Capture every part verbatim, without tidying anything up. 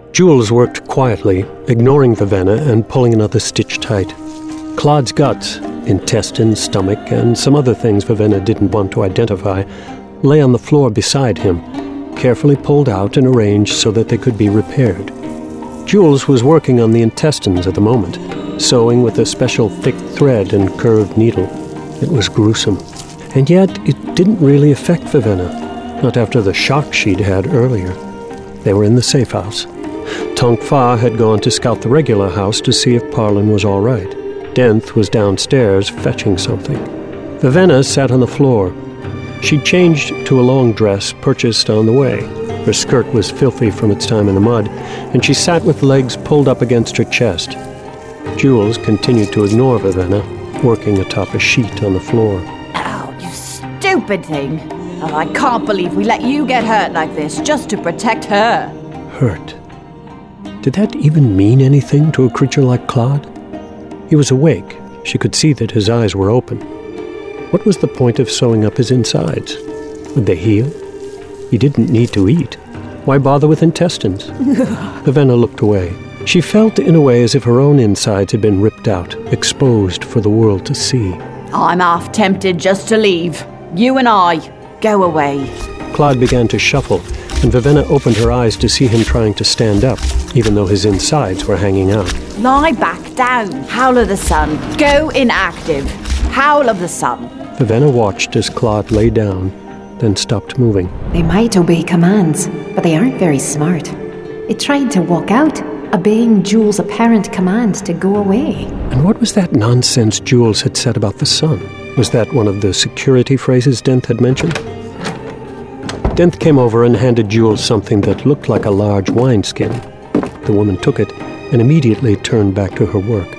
Jules worked quietly, ignoring Vivenna and pulling another stitch tight. Claude's guts, intestines, stomach, and some other things Vivenna didn't want to identify, lay on the floor beside him, carefully pulled out and arranged so that they could be repaired. Jules was working on the intestines at the moment, sewing with a special thick thread and curved needle. It was gruesome. And yet it didn't really affect Vivenna, not after the shock she'd had earlier. They were in the safe house. Tonk Fa had gone to scout the regular house to see if Parlin was all right. Denth was downstairs fetching something. Vivenna sat on the floor. She'd changed to a long dress purchased on the way. Her skirt was filthy from its time in the mud, and she sat with legs pulled up against her chest. Jules continued to ignore Vivenna, working atop a sheet on the floor. Ow, you stupid thing! Oh, I can't believe we let you get hurt like this just to protect her. Hurt? Did that even mean anything to a creature like Claude? He was awake. She could see that his eyes were open. What was the point of sewing up his insides? Would they heal? He didn't need to eat. Why bother with intestines? Vivenna looked away. She felt in a way as if her own insides had been ripped out, exposed for the world to see. I'm half tempted just to leave. You and I, go away. Claude began to shuffle, and Vivenna opened her eyes to see him trying to stand up, even though his insides were hanging out. Lie back down. Howl of the sun. Go inactive. Howl of the sun. Vivenna watched as Claude lay down, then stopped moving. They might obey commands, but they aren't very smart. It tried to walk out, obeying Jules' apparent command to go away. And what was that nonsense Jules had said about the sun? Was that one of the security phrases Denth had mentioned? Denth came over and handed Jules something that looked like a large wineskin. The woman took it and immediately turned back to her work.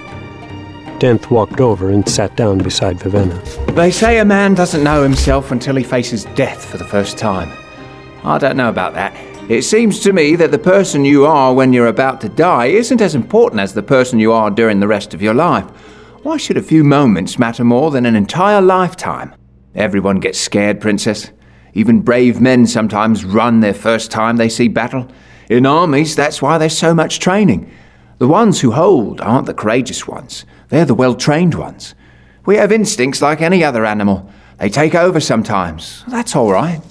Denth walked over and sat down beside Vivenna. They say a man doesn't know himself until he faces death for the first time. I don't know about that. It seems to me that the person you are when you're about to die isn't as important as the person you are during the rest of your life. Why should a few moments matter more than an entire lifetime? Everyone gets scared, Princess. Even brave men sometimes run their first time they see battle. In armies, that's why there's so much training. The ones who hold aren't the courageous ones. They're the well-trained ones. We have instincts like any other animal. They take over sometimes. That's all right.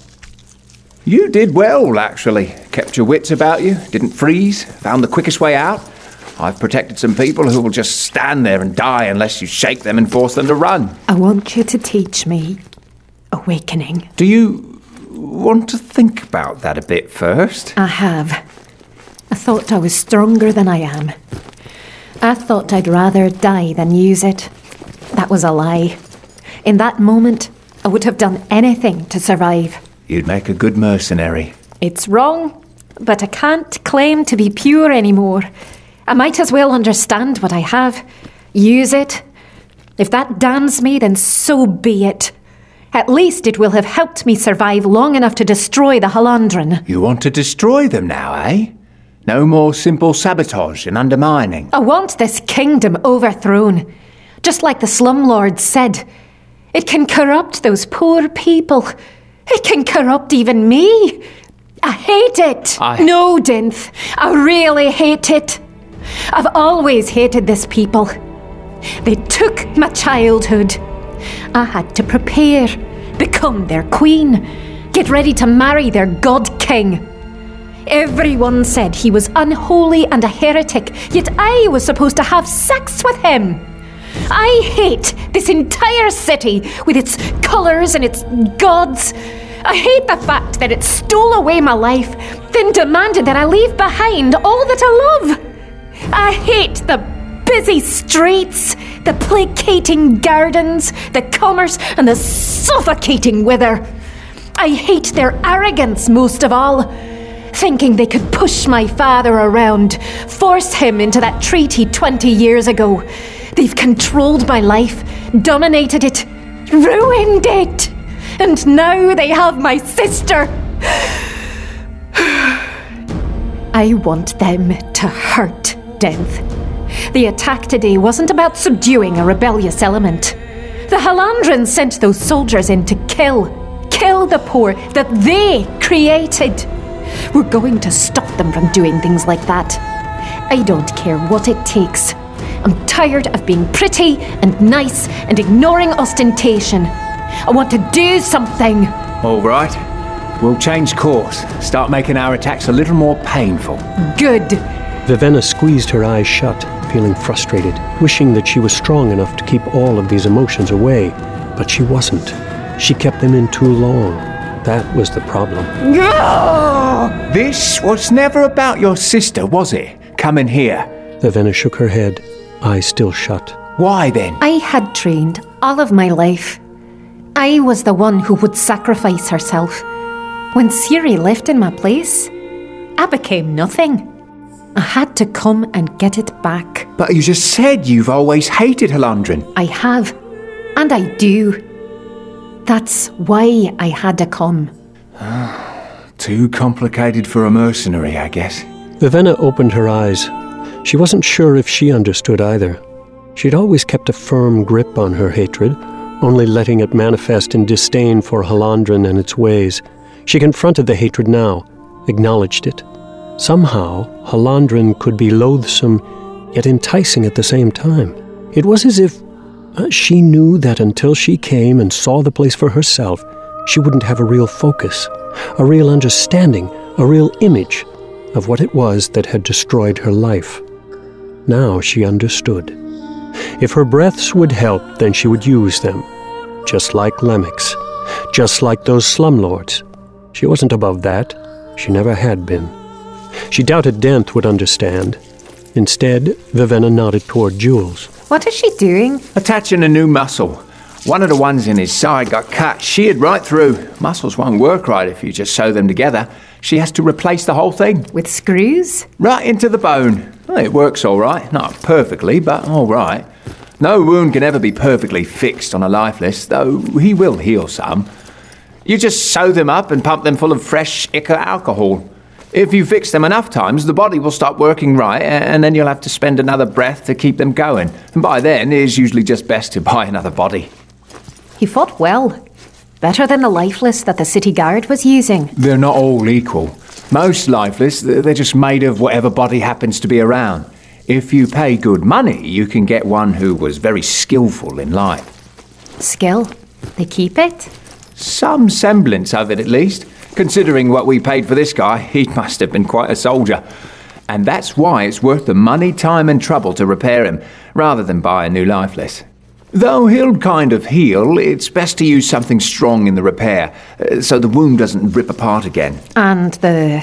You did well, actually. Kept your wits about you, didn't freeze, found the quickest way out. I've protected some people who will just stand there and die unless you shake them and force them to run. I want you to teach me awakening. Do you want to think about that a bit first? I have. I thought I was stronger than I am. I thought I'd rather die than use it. That was a lie. In that moment, I would have done anything to survive. You'd make a good mercenary. It's wrong, but I can't claim to be pure anymore. I might as well understand what I have. Use it. If that damns me, then so be it. At least it will have helped me survive long enough to destroy the Halandran. You want to destroy them now, eh? No more simple sabotage and undermining. I want this kingdom overthrown. Just like the slumlords said. It can corrupt those poor people. It can corrupt even me. I hate it. I... No, Denth. I really hate it. I've always hated this people. They took my childhood. I had to prepare, become their queen, get ready to marry their god king. Everyone said he was unholy and a heretic, yet I was supposed to have sex with him. I hate this entire city with its colours and its gods. I hate the fact that it stole away my life, then demanded that I leave behind all that I love. I hate the busy streets, the placating gardens, the commerce and the suffocating weather. I hate their arrogance most of all, thinking they could push my father around, force him into that treaty twenty years ago. They've controlled my life, dominated it, ruined it, and now they have my sister. I want them to hurt Denth. The attack today wasn't about subduing a rebellious element. The Halandrans sent those soldiers in to kill, kill the poor that they created. We're going to stop them from doing things like that. I don't care what it takes. I'm tired of being pretty and nice and ignoring ostentation. I want to do something. All right. We'll change course. Start making our attacks a little more painful. Good. Vivenna squeezed her eyes shut, feeling frustrated, wishing that she was strong enough to keep all of these emotions away. But she wasn't. She kept them in too long. That was the problem. This was never about your sister, was it? Coming here. Vivenna shook her head, eyes still shut. Why then? I had trained all of my life. I was the one who would sacrifice herself. When Ciri left in my place, I became nothing. I had to come and get it back. But you just said you've always hated Halandrin. I have, and I do. That's why I had to come. Too complicated for a mercenary, I guess. Vivenna opened her eyes. She wasn't sure if she understood either. She'd always kept a firm grip on her hatred, only letting it manifest in disdain for Halandrin and its ways. She confronted the hatred now, acknowledged it. Somehow, Halandrin could be loathsome, yet enticing at the same time. It was as if uh, she knew that until she came and saw the place for herself, she wouldn't have a real focus, a real understanding, a real image of what it was that had destroyed her life. Now she understood. If her breaths would help, then she would use them, just like Lemix, just like those slumlords. She wasn't above that. She never had been. She doubted Denth would understand. Instead, Vivenna nodded toward Jules. What is she doing? Attaching a new muscle. One of the ones in his side got cut, sheared right through. Muscles won't work right if you just sew them together. She has to replace the whole thing. With screws? Right into the bone. Well, it works all right. Not perfectly, but all right. No wound can ever be perfectly fixed on a lifeless, though he will heal some. You just sew them up and pump them full of fresh ichor alcohol. If you fix them enough times, the body will stop working right, and then you'll have to spend another breath to keep them going. And by then, it is usually just best to buy another body. He fought well. Better than the lifeless that the city guard was using. They're not all equal. Most lifeless, they're just made of whatever body happens to be around. If you pay good money, you can get one who was very skillful in life. Skill? They keep it? Some semblance of it, at least. Considering what we paid for this guy, he must have been quite a soldier. And that's why it's worth the money, time and trouble to repair him, rather than buy a new lifeless. Though he'll kind of heal, it's best to use something strong in the repair, uh, so the wound doesn't rip apart again. And the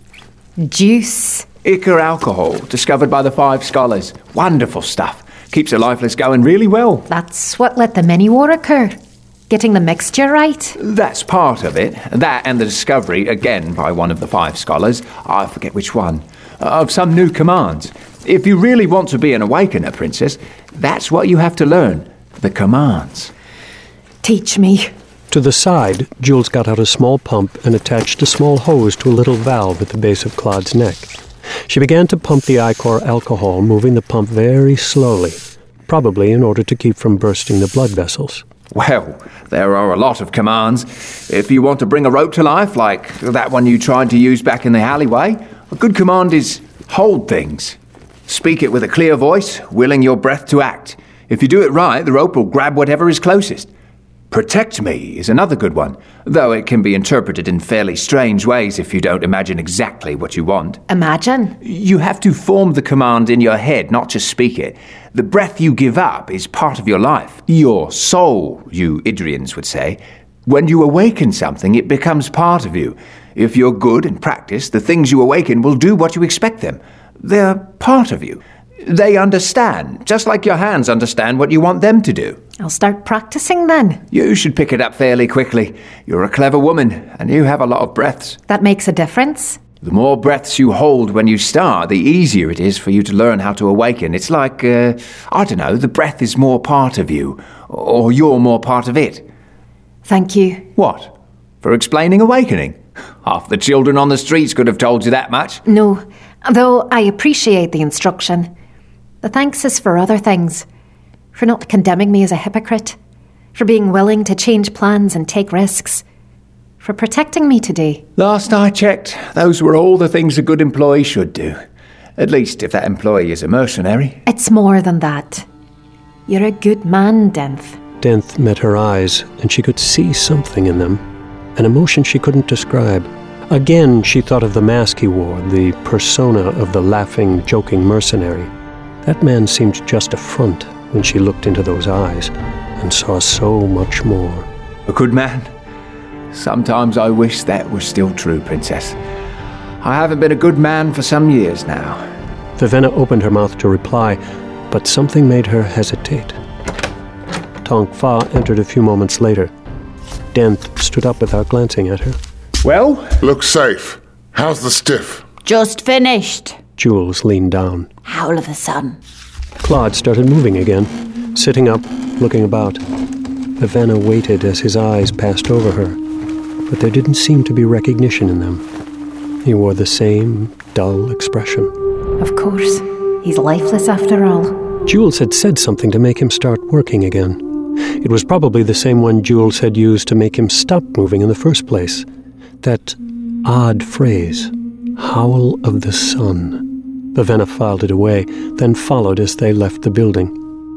juice? Ichor alcohol, discovered by the Five Scholars. Wonderful stuff. Keeps a lifeless going really well. That's what let the mini-war occur. Getting the mixture right? That's part of it. That and the discovery, again by one of the Five Scholars, I forget which one, of some new commands. If you really want to be an Awakener, Princess, that's what you have to learn. The commands. Teach me. To the side, Jules got out a small pump and attached a small hose to a little valve at the base of Claude's neck. She began to pump the ichor alcohol, moving the pump very slowly, probably in order to keep from bursting the blood vessels. Well, there are a lot of commands. If you want to bring a rope to life, like that one you tried to use back in the alleyway, a good command is hold things. Speak it with a clear voice, willing your breath to act. If you do it right, the rope will grab whatever is closest. Protect me is another good one, though it can be interpreted in fairly strange ways if you don't imagine exactly what you want. Imagine? You have to form the command in your head, not just speak it. The breath you give up is part of your life. Your soul, you Idrians would say. When you awaken something, it becomes part of you. If you're good and practice, the things you awaken will do what you expect them. They're part of you. They understand, just like your hands understand what you want them to do. I'll start practicing then. You should pick it up fairly quickly. You're a clever woman, and you have a lot of breaths. That makes a difference? The more breaths you hold when you start, the easier it is for you to learn how to awaken. It's like, uh, I don't know, the breath is more part of you, or you're more part of it. Thank you. What? For explaining awakening? Half the children on the streets could have told you that much. No, though I appreciate the instruction. The thanks is for other things. For not condemning me as a hypocrite. For being willing to change plans and take risks. for protecting me today. Last I checked, those were all the things a good employee should do. At least if that employee is a mercenary. It's more than that. You're a good man, Denth. Denth met her eyes, and she could see something in them, an emotion she couldn't describe. Again, she thought of the mask he wore, the persona of the laughing, joking mercenary. That man seemed just a front when she looked into those eyes and saw so much more. A good man? Sometimes I wish that was still true, Princess. I haven't been a good man for some years now. Vivenna opened her mouth to reply, but something made her hesitate. Tong Fa entered a few moments later. Denth stood up without glancing at her. Well? Looks safe. How's the stiff? Just finished. Jules leaned down. Howl of the sun. Claude started moving again, sitting up, looking about. Vivenna waited as his eyes passed over her, but there didn't seem to be recognition in them. He wore the same dull expression. Of course. He's lifeless after all. Jules had said something to make him start working again. It was probably the same one Jules had used to make him stop moving in the first place. That odd phrase, howl of the sun. Vivenna filed it away, then followed as they left the building.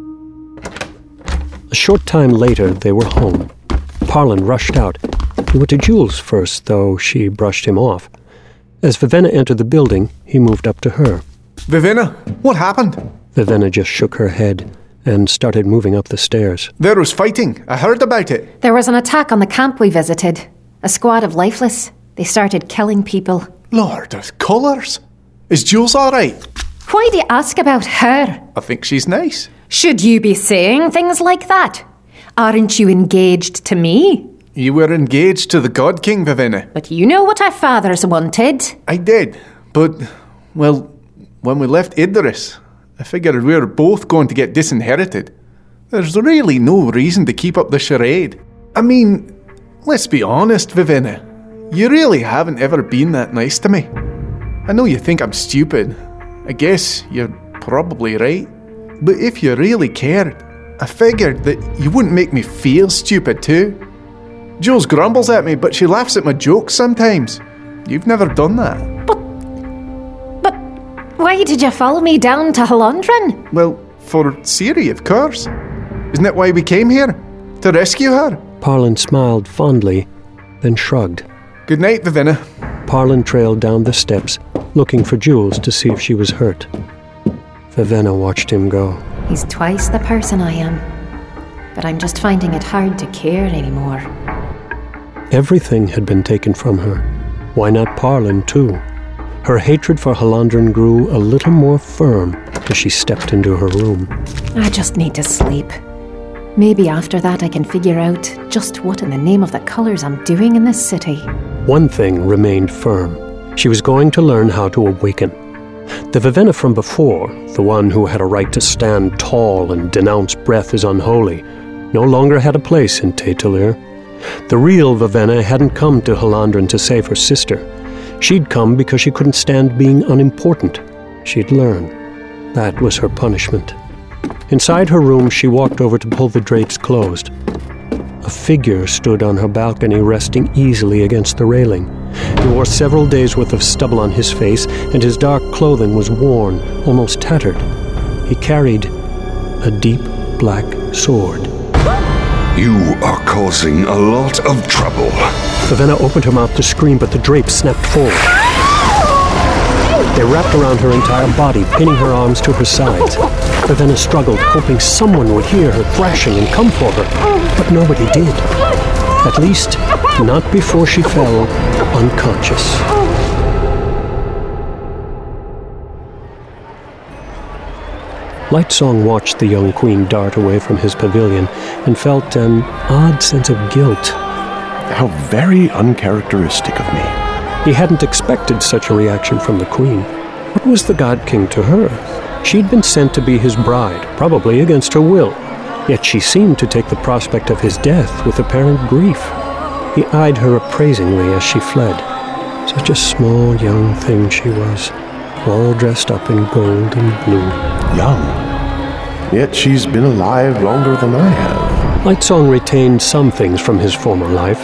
A short time later, they were home. Parlin rushed out. He went to Jules first, though she brushed him off. As Vivenna entered the building, he moved up to her. Vivenna, what happened? Vivenna just shook her head and started moving up the stairs. There was fighting. I heard about it. There was an attack on the camp we visited. A squad of lifeless. They started killing people. Lord of colours. Is Jules all right? Why do you ask about her? I think she's nice. Should you be saying things like that? Aren't you engaged to me? You were engaged to the God King, Vivenna. But you know what our fathers wanted. I did, but, well, when we left Idris, I figured we were both going to get disinherited. There's really no reason to keep up the charade. I mean, let's be honest, Vivenna. You really haven't ever been that nice to me. I know you think I'm stupid. I guess you're probably right. But if you really cared, I figured that you wouldn't make me feel stupid too. Jules grumbles at me, but she laughs at my jokes sometimes. You've never done that. But... But... Why did you follow me down to Halondran? Well, for Ciri, of course. Isn't that why we came here? To rescue her? Parlin smiled fondly, then shrugged. Good night, Vivenna. Parlin trailed down the steps, looking for Jules to see if she was hurt. Vivenna watched him go. He's twice the person I am. But I'm just finding it hard to care anymore. Everything had been taken from her. Why not Parlin, too? Her hatred for Halondran grew a little more firm as she stepped into her room. I just need to sleep. Maybe after that I can figure out just what in the name of the colours I'm doing in this city. One thing remained firm. She was going to learn how to awaken. The Vivenna from before, the one who had a right to stand tall and denounce breath as unholy, no longer had a place in Tae'Telir. The real Vivenna hadn't come to Halondran to save her sister. She'd come because she couldn't stand being unimportant. She'd learn. That was her punishment. Inside her room, she walked over to pull the drapes closed. A figure stood on her balcony, resting easily against the railing. He wore several days' worth of stubble on his face, and his dark clothing was worn, almost tattered. He carried a deep black sword. You are causing a lot of trouble. Vivenna opened her mouth to scream, but the drapes snapped forward. They wrapped around her entire body, pinning her arms to her sides. Vivenna struggled, hoping someone would hear her thrashing and come for her, but nobody did. At least, not before she fell unconscious. Lightsong watched the young queen dart away from his pavilion and felt an odd sense of guilt. How very uncharacteristic of me. He hadn't expected such a reaction from the queen. What was the God King to her? She'd been sent to be his bride, probably against her will. Yet she seemed to take the prospect of his death with apparent grief. He eyed her appraisingly as she fled. Such a small young thing she was, all dressed up in gold and blue. Young. Yet she's been alive longer than I have. Lightsong retained some things from his former life.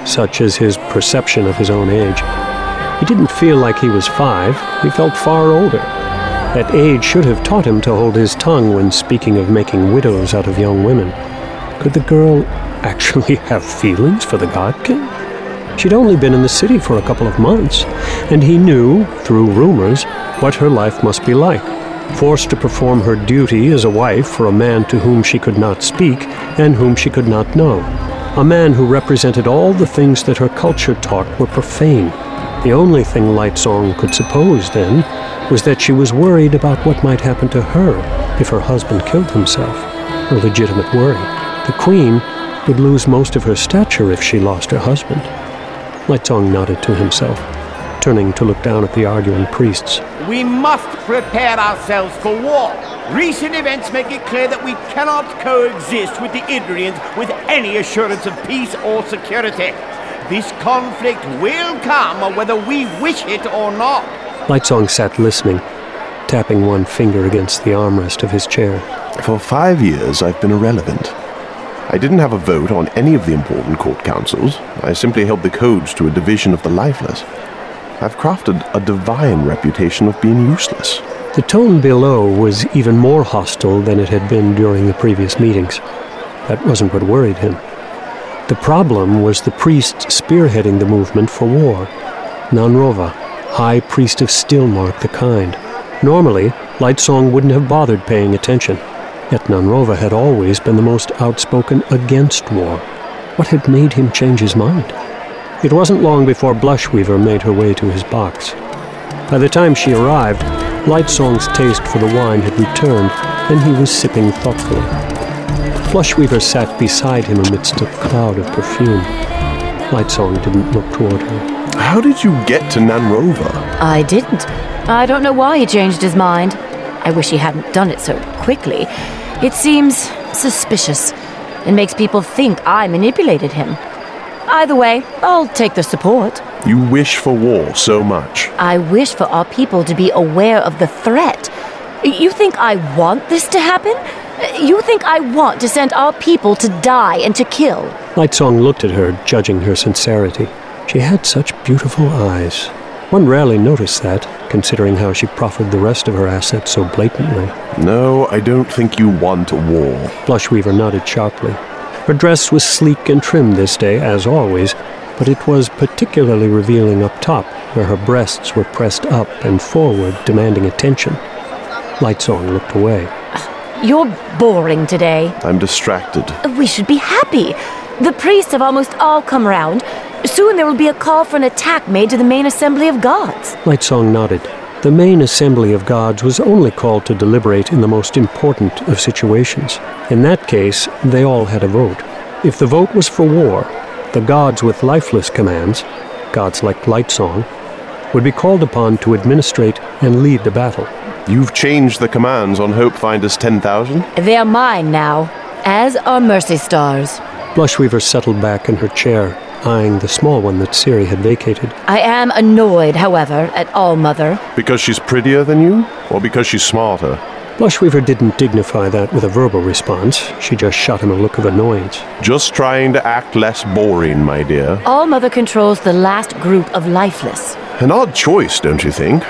such as his perception of his own age. He didn't feel like he was five, he felt far older. That age should have taught him to hold his tongue when speaking of making widows out of young women. Could the girl actually have feelings for the God King? She'd only been in the city for a couple of months, and he knew, through rumors, what her life must be like. Forced to perform her duty as a wife for a man to whom she could not speak and whom she could not know. A man who represented all the things that her culture taught were profane. The only thing Lightsong could suppose, then, was that she was worried about what might happen to her if her husband killed himself. A legitimate worry. The queen would lose most of her stature if she lost her husband. Lightsong nodded to himself, turning to look down at the arguing priests. We must prepare ourselves for war. Recent events make it clear that we cannot coexist with the Idrians with any assurance of peace or security. This conflict will come whether we wish it or not. Lightsong sat listening, tapping one finger against the armrest of his chair. For five years, I've been irrelevant. I didn't have a vote on any of the important court councils. I simply held the codes to a division of the lifeless. I've crafted a divine reputation of being useless. The tone below was even more hostile than it had been during the previous meetings. That wasn't what worried him. The problem was the priest spearheading the movement for war. Nanrova, High Priest of Stillmark the Kind. Normally, Lightsong wouldn't have bothered paying attention. Yet Nanrova had always been the most outspoken against war. What had made him change his mind? It wasn't long before Blushweaver made her way to his box. By the time she arrived, Lightsong's taste for the wine had returned, and he was sipping thoughtfully. Blushweaver sat beside him amidst a cloud of perfume. Lightsong didn't look toward her. How did you get to Nanrova? I didn't. I don't know why he changed his mind. I wish he hadn't done it so quickly. It seems suspicious. It makes people think I manipulated him. Either way, I'll take the support. You wish for war so much. I wish for our people to be aware of the threat. You think I want this to happen? You think I want to send our people to die and to kill? Lightsong looked at her, judging her sincerity. She had such beautiful eyes. One rarely noticed that, considering how she proffered the rest of her assets so blatantly. No, I don't think you want war. Blushweaver nodded sharply. Her dress was sleek and trim this day, as always, but it was particularly revealing up top, where her breasts were pressed up and forward, demanding attention. Lightsong looked away. You're boring today. I'm distracted. We should be happy. The priests have almost all come around. Soon there will be a call for an attack made to the main assembly of gods. Lightsong nodded. The main assembly of gods was only called to deliberate in the most important of situations. In that case, they all had a vote. If the vote was for war, the gods with lifeless commands, gods like Lightsong, would be called upon to administrate and lead the battle. You've changed the commands on Hope Finder's ten thousand? They're mine now, as are Mercy Stars. Blushweaver settled back in her chair, eyeing the small one that Ciri had vacated. I am annoyed, however, at Allmother. Because she's prettier than you? Or because she's smarter? Blushweaver didn't dignify that with a verbal response. She just shot him a look of annoyance. Just trying to act less boring, my dear. Allmother controls the last group of lifeless. An odd choice, don't you think?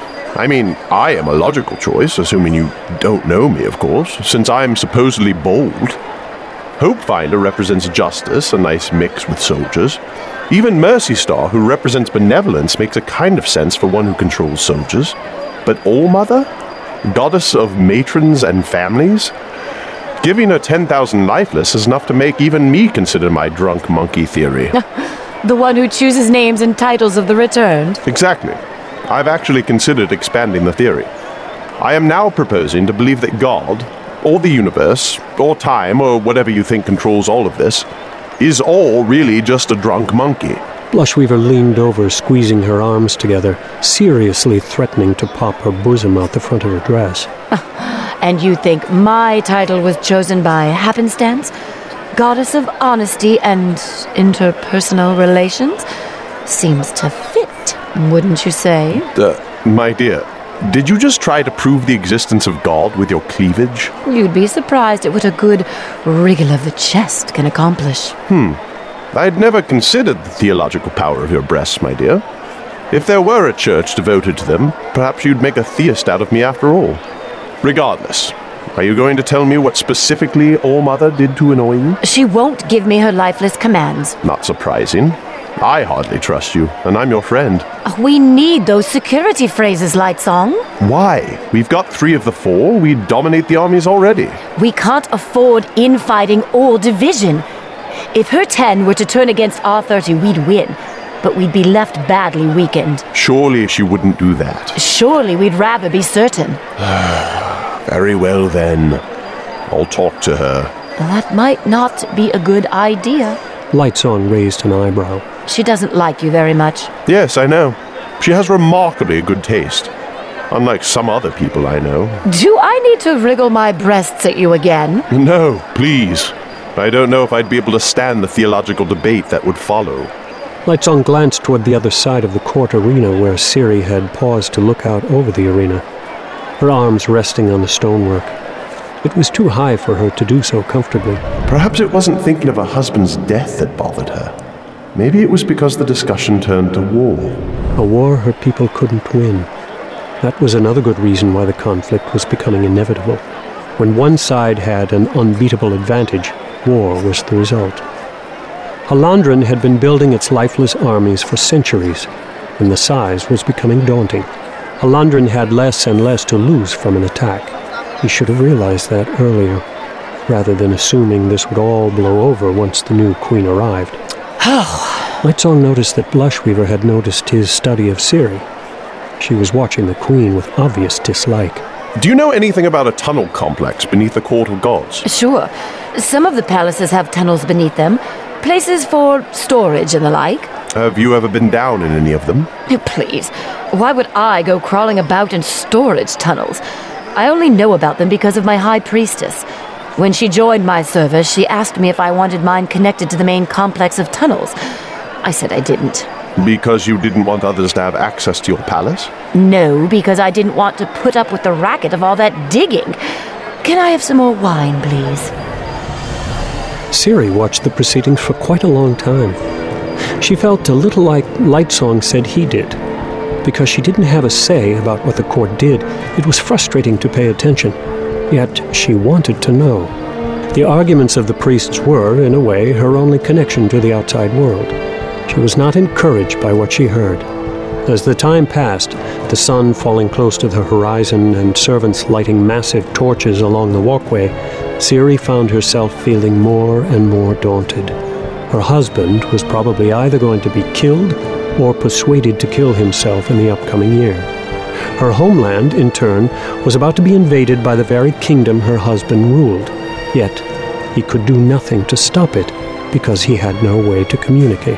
I mean, I am a logical choice, assuming you don't know me, of course, since I'm supposedly bold. Hopefinder represents justice, a nice mix with soldiers. Even Mercy Star, who represents benevolence, makes a kind of sense for one who controls soldiers. But Allmother? Goddess of matrons and families? Giving her ten thousand lifeless is enough to make even me consider my drunk monkey theory. The one who chooses names and titles of the returned? Exactly. I've actually considered expanding the theory. I am now proposing to believe that God, or the universe, or time, or whatever you think controls all of this, is all really just a drunk monkey. Blushweaver leaned over, squeezing her arms together, seriously threatening to pop her bosom out the front of her dress. And you think my title was chosen by happenstance? Goddess of honesty and interpersonal relations? Seems to fit, wouldn't you say? Uh, my dear, did you just try to prove the existence of God with your cleavage? You'd be surprised at what a good wriggle of the chest can accomplish. Hmm. I'd never considered the theological power of your breasts, my dear. If there were a church devoted to them, perhaps you'd make a theist out of me after all. Regardless, are you going to tell me what specifically All-Mother did to annoy you? She won't give me her lifeless commands. Not surprising. I hardly trust you, and I'm your friend. We need those security phrases, Lightsong. Why? We've got three of the four. We dominate the armies already. We can't afford infighting or division. If her ten were to turn against our thirty, we'd win. But we'd be left badly weakened. Surely she wouldn't do that. Surely we'd rather be certain. Very well then. I'll talk to her. That might not be a good idea. Lightsong raised an eyebrow. She doesn't like you very much. Yes, I know. She has remarkably good taste. Unlike some other people I know. Do I need to wriggle my breasts at you again? No, please. I don't know if I'd be able to stand the theological debate that would follow. Lightsong glanced toward the other side of the court arena where Ciri had paused to look out over the arena, her arms resting on the stonework. It was too high for her to do so comfortably. Perhaps it wasn't thinking of her husband's death that bothered her. Maybe it was because the discussion turned to war. A war her people couldn't win. That was another good reason why the conflict was becoming inevitable. When one side had an unbeatable advantage, war was the result. Halandren had been building its lifeless armies for centuries, and the size was becoming daunting. Halandren had less and less to lose from an attack. He should have realized that earlier, rather than assuming this would all blow over once the new queen arrived. Lightsong noticed that Blushweaver had noticed his study of Ciri. She was watching the queen with obvious dislike. Do you know anything about a tunnel complex beneath the Court of Gods? Sure. Some of the palaces have tunnels beneath them. Places for storage and the like. Have you ever been down in any of them? Please. Why would I go crawling about in storage tunnels? I only know about them because of my high priestess. When she joined my service, she asked me if I wanted mine connected to the main complex of tunnels. I said I didn't. Because you didn't want others to have access to your palace? No, because I didn't want to put up with the racket of all that digging. Can I have some more wine, please? Ciri watched the proceedings for quite a long time. She felt a little like Lightsong said he did. Because she didn't have a say about what the court did, it was frustrating to pay attention. Yet she wanted to know. The arguments of the priests were, in a way, her only connection to the outside world. She was not encouraged by what she heard. As the time passed, the sun falling close to the horizon and servants lighting massive torches along the walkway, Ciri found herself feeling more and more daunted. Her husband was probably either going to be killed or persuaded to kill himself in the upcoming year. Her homeland, in turn, was about to be invaded by the very kingdom her husband ruled. Yet, he could do nothing to stop it because he had no way to communicate.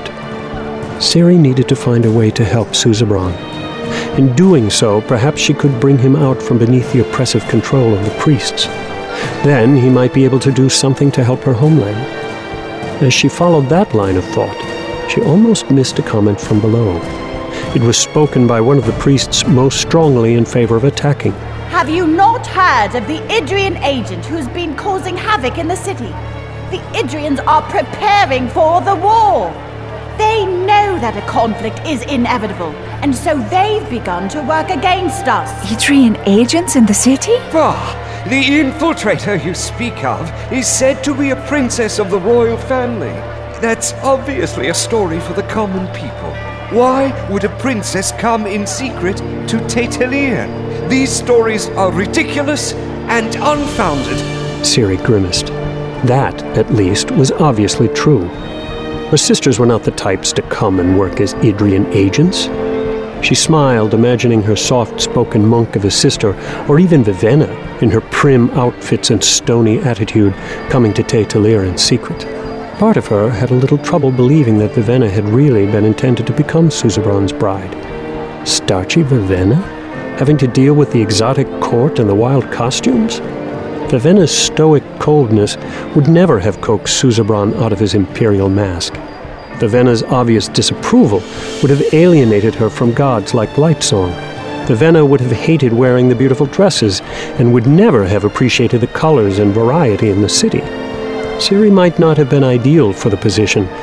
Ciri needed to find a way to help Susebron. In doing so, perhaps she could bring him out from beneath the oppressive control of the priests. Then he might be able to do something to help her homeland. As she followed that line of thought, she almost missed a comment from below. It was spoken by one of the priests most strongly in favor of attacking. Have you not heard of the Idrian agent who's been causing havoc in the city? The Idrians are preparing for the war. They know that a conflict is inevitable, and so they've begun to work against us. Idrian agents in the city? Ah, the infiltrator you speak of is said to be a princess of the royal family. That's obviously a story for the common people. Why would a princess come in secret to Taitalier? These stories are ridiculous and unfounded. Ciri grimaced. That, at least, was obviously true. Her sisters were not the types to come and work as Idrian agents. She smiled, imagining her soft-spoken monk of a sister, or even Vivenna, in her prim outfits and stony attitude, coming to Taitalier in secret. Part of her had a little trouble believing that Vivenna had really been intended to become Susebron's bride. Starchy Vivenna? Having to deal with the exotic court and the wild costumes? Vivenna's stoic coldness would never have coaxed Susebron out of his imperial mask. Vivenna's obvious disapproval would have alienated her from gods like Lightsong. Vivenna would have hated wearing the beautiful dresses and would never have appreciated the colors and variety in the city. Ciri might not have been ideal for the position,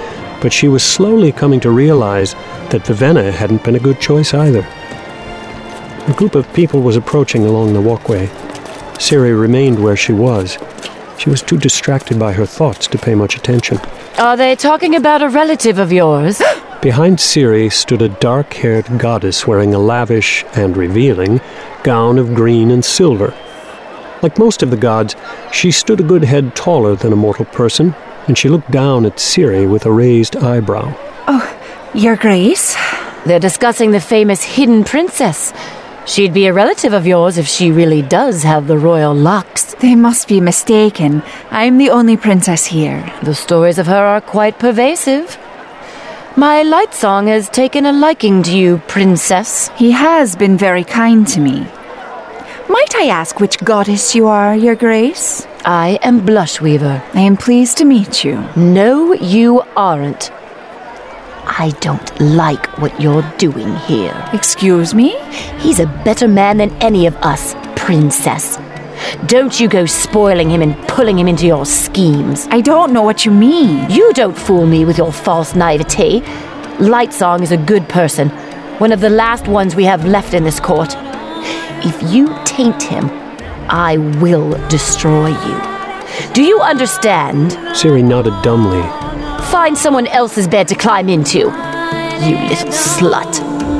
but she was slowly coming to realize that Vivenna hadn't been a good choice either. A group of people was approaching along the walkway. Ciri remained where she was. She was too distracted by her thoughts to pay much attention. Are they talking about a relative of yours? Behind Ciri stood a dark-haired goddess wearing a lavish and revealing gown of green and silver. Like most of the gods, she stood a good head taller than a mortal person, and she looked down at Ciri with a raised eyebrow. Oh, Your Grace? They're discussing the famous hidden princess. She'd be a relative of yours if she really does have the royal locks. They must be mistaken. I'm the only princess here. The stories of her are quite pervasive. My Lightsong has taken a liking to you, princess. He has been very kind to me. Might I ask which goddess you are, Your Grace? I am Blushweaver. I am pleased to meet you. No, you aren't. I don't like what you're doing here. Excuse me? He's a better man than any of us, princess. Don't you go spoiling him and pulling him into your schemes. I don't know what you mean. You don't fool me with your false naivete. Lightsong is a good person, one of the last ones we have left in this court. If you taint him, I will destroy you. Do you understand? Ciri nodded dumbly. Find someone else's bed to climb into, you little slut.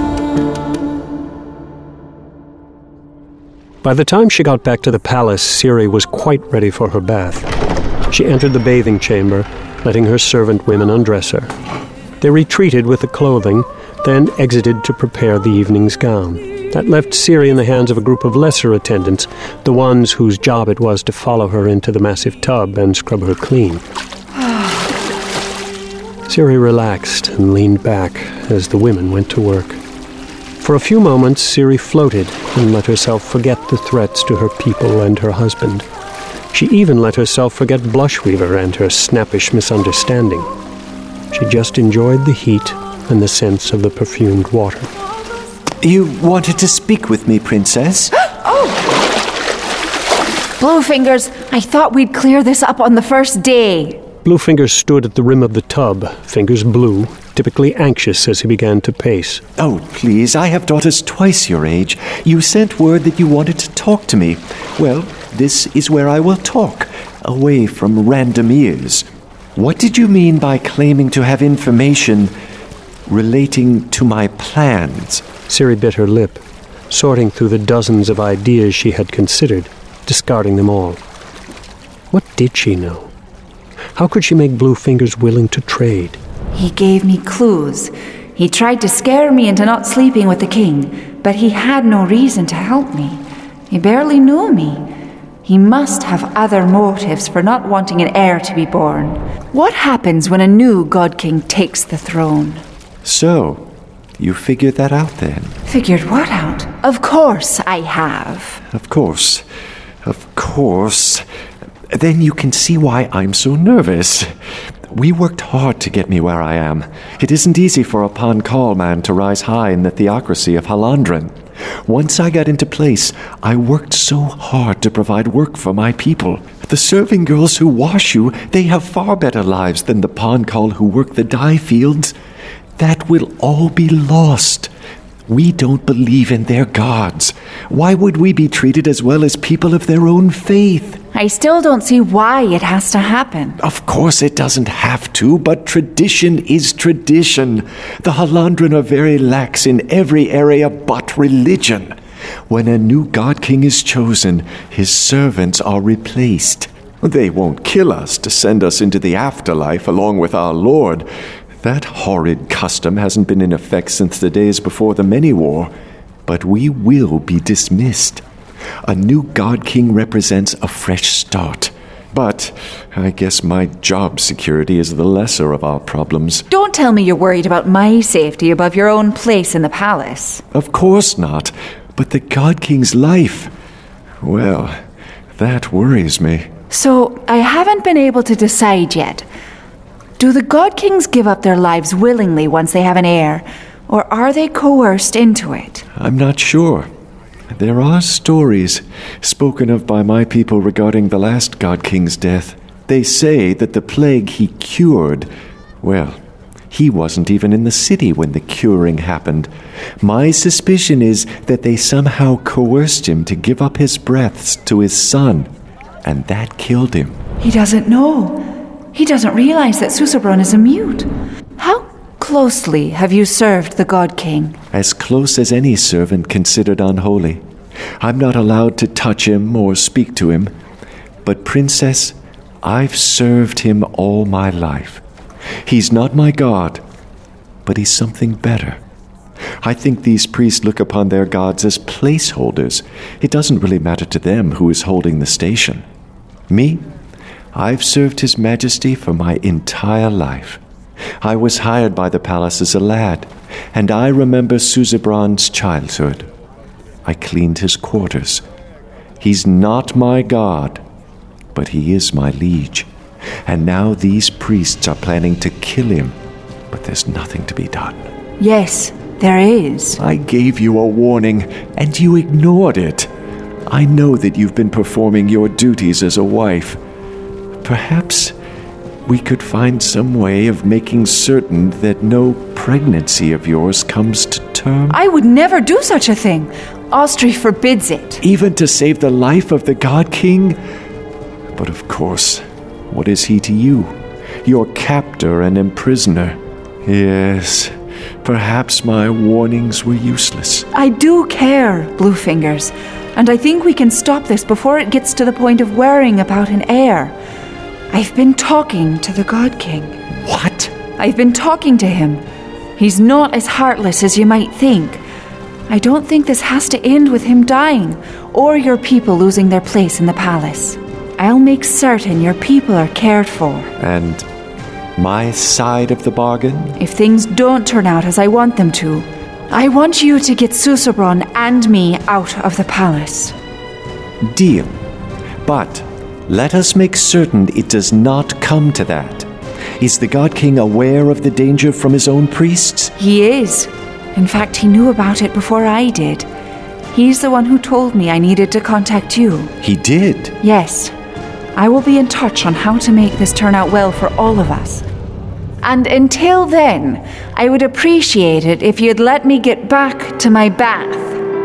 By the time she got back to the palace, Ciri was quite ready for her bath. She entered the bathing chamber, letting her servant women undress her. They retreated with the clothing, then exited to prepare the evening's gown. That left Ciri in the hands of a group of lesser attendants, the ones whose job it was to follow her into the massive tub and scrub her clean. Ciri relaxed and leaned back as the women went to work. For a few moments, Ciri floated and let herself forget the threats to her people and her husband. She even let herself forget Blushweaver and her snappish misunderstanding. She just enjoyed the heat and the sense of the perfumed water. You wanted to speak with me, Princess? Oh! Bluefingers, I thought we'd clear this up on the first day. Bluefingers stood at the rim of the tub, fingers blue, typically anxious as he began to pace. Oh, please, I have daughters twice your age. You sent word that you wanted to talk to me. Well, this is where I will talk, away from random ears. What did you mean by claiming to have information relating to my plans? Ciri bit her lip, sorting through the dozens of ideas she had considered, discarding them all. What did she know? How could she make Bluefingers willing to trade? He gave me clues. He tried to scare me into not sleeping with the king, but he had no reason to help me. He barely knew me. He must have other motives for not wanting an heir to be born. What happens when a new God King takes the throne? So, you figured that out then? Figured what out? Of course I have. Of course. Of course. Then you can see why I'm so nervous. We worked hard to get me where I am. It isn't easy for a Pancall man to rise high in the theocracy of Halandren. Once I got into place, I worked so hard to provide work for my people. The serving girls who wash you, they have far better lives than the Pancall who work the dye fields. That will all be lost. We don't believe in their gods. Why would we be treated as well as people of their own faith? I still don't see why it has to happen. Of course it doesn't have to, but tradition is tradition. The Halandren are very lax in every area but religion. When a new God King is chosen, his servants are replaced. They won't kill us to send us into the afterlife along with our Lord. That horrid custom hasn't been in effect since the days before the Many War, but we will be dismissed. A new God King represents a fresh start. But I guess my job security is the lesser of our problems. Don't tell me you're worried about my safety above your own place in the palace. Of course not. But the God King's life, well, that worries me. So I haven't been able to decide yet. Do the God Kings give up their lives willingly once they have an heir, or are they coerced into it? I'm not sure. There are stories spoken of by my people regarding the last God King's death. They say that the plague he cured, well, He wasn't even in the city when the curing happened. My suspicion is that they somehow coerced him to give up his breaths to his son, and that killed him. He doesn't know. He doesn't realize that Susebron is a mute. How closely have you served the God King? As close as any servant considered unholy. I'm not allowed to touch him or speak to him. But, Princess, I've served him all my life. He's not my god, but he's something better. I think these priests look upon their gods as placeholders. It doesn't really matter to them who is holding the station. Me? I've served His Majesty for my entire life. I was hired by the palace as a lad, and I remember Susebron's childhood. I cleaned his quarters. He's not my god, but he is my liege. And now these priests are planning to kill him, but there's nothing to be done. Yes, there is. I gave you a warning, and you ignored it. I know that you've been performing your duties as a wife. Perhaps we could find some way of making certain that no pregnancy of yours comes to term. I would never do such a thing. Austri forbids it. Even to save the life of the God King? But of course, what is he to you? Your captor and imprisoner. Yes, perhaps my warnings were useless. I do care, Bluefingers, and I think we can stop this before it gets to the point of worrying about an heir. I've been talking to the God King. What? I've been talking to him. He's not as heartless as you might think. I don't think this has to end with him dying, or your people losing their place in the palace. I'll make certain your people are cared for. And my side of the bargain? If things don't turn out as I want them to, I want you to get Susebron and me out of the palace. Deal. But let us make certain it does not come to that. Is the God King aware of the danger from his own priests? He is. In fact, he knew about it before I did. He's the one who told me I needed to contact you. He did? Yes. I will be in touch on how to make this turn out well for all of us. And until then, I would appreciate it if you'd let me get back to my bath.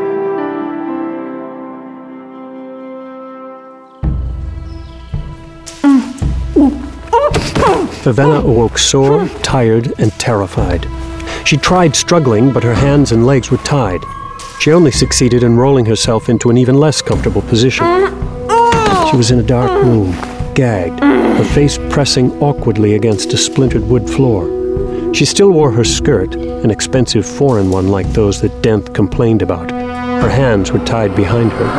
Vivenna awoke sore, tired, and terrified. She tried struggling, but her hands and legs were tied. She only succeeded in rolling herself into an even less comfortable position. She was in a dark room, gagged, her face pressing awkwardly against a splintered wood floor. She still wore her skirt, an expensive foreign one like those that Denth complained about. Her hands were tied behind her.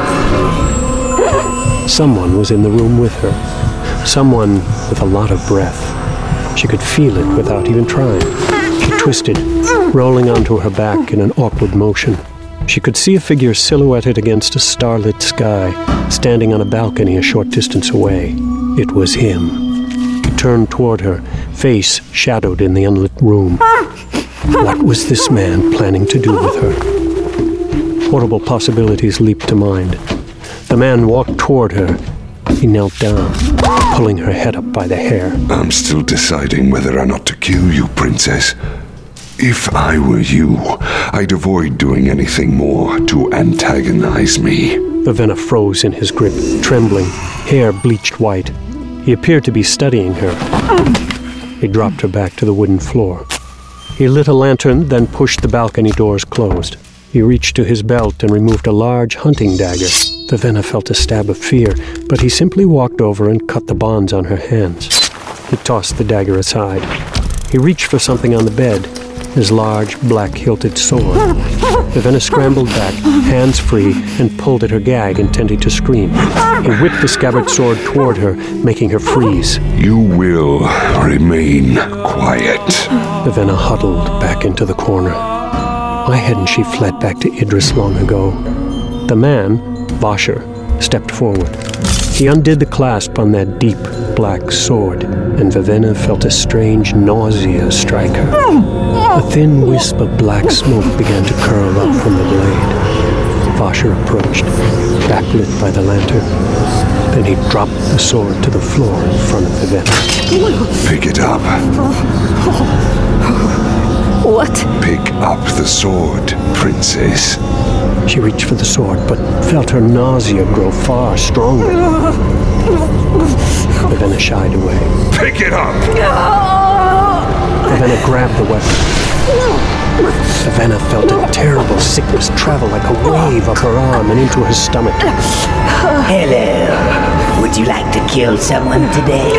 Someone was in the room with her. Someone with a lot of breath. She could feel it without even trying. She twisted, rolling onto her back in an awkward motion. She could see a figure silhouetted against a starlit sky, standing on a balcony a short distance away. It was him. He turned toward her, face shadowed in the unlit room. What was this man planning to do with her? Horrible possibilities leaped to mind. The man walked toward her. He knelt down, pulling her head up by the hair. I'm still deciding whether or not to kill you, Princess. If I were you, I'd avoid doing anything more to antagonize me. Vivenna froze in his grip, trembling, hair bleached white. He appeared to be studying her. He dropped her back to the wooden floor. He lit a lantern, then pushed the balcony doors closed. He reached to his belt and removed a large hunting dagger. Vivenna felt a stab of fear, but he simply walked over and cut the bonds on her hands. He tossed the dagger aside. He reached for something on the bed, his large, black-hilted sword. Vivenna scrambled back, hands free, and pulled at her gag, intending to scream. He whipped the scabbard sword toward her, making her freeze. You will remain quiet. Vivenna huddled back into the corner. Why hadn't she fled back to Idris long ago? The man, Vasher, stepped forward. He undid the clasp on that deep, black sword, and Vivenna felt a strange nausea strike her. A thin wisp of black smoke began to curl up from the blade. Vasher approached. backlit by the lantern. Then he dropped the sword to the floor in front of Vivenna. Pick it up. What? Pick up the sword, princess. She reached for the sword, but felt her nausea grow far stronger. Vivenna shied away. Pick it up! Vivenna grabbed the weapon. Vivenna felt a terrible sickness travel like a wave up her arm and into her stomach. Hello. Would you like to kill someone today?